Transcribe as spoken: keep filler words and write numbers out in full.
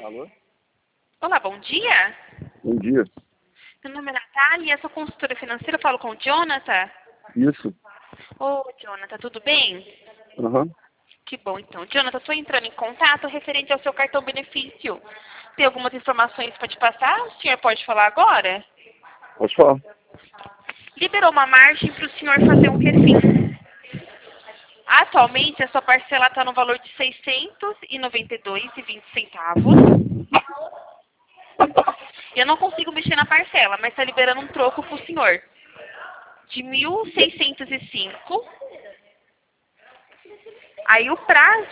Alô? Olá, bom dia. Bom dia. Meu nome é Natália, eu sou consultora financeira, eu falo com o Jonathan. Isso. Ô, Jonathan, tudo bem? Aham. Que bom, então. Jonathan, estou entrando em contato referente ao seu cartão benefício. Tem algumas informações para te passar? O senhor pode falar agora? Pode falar. Liberou uma margem para o senhor fazer um refis. Atualmente, a sua parcela está no valor de seiscentos e noventa e dois reais e vinte centavos. Eu não consigo mexer na parcela, mas está liberando um troco para o senhor de mil seiscentos e cinco. Aí o prazo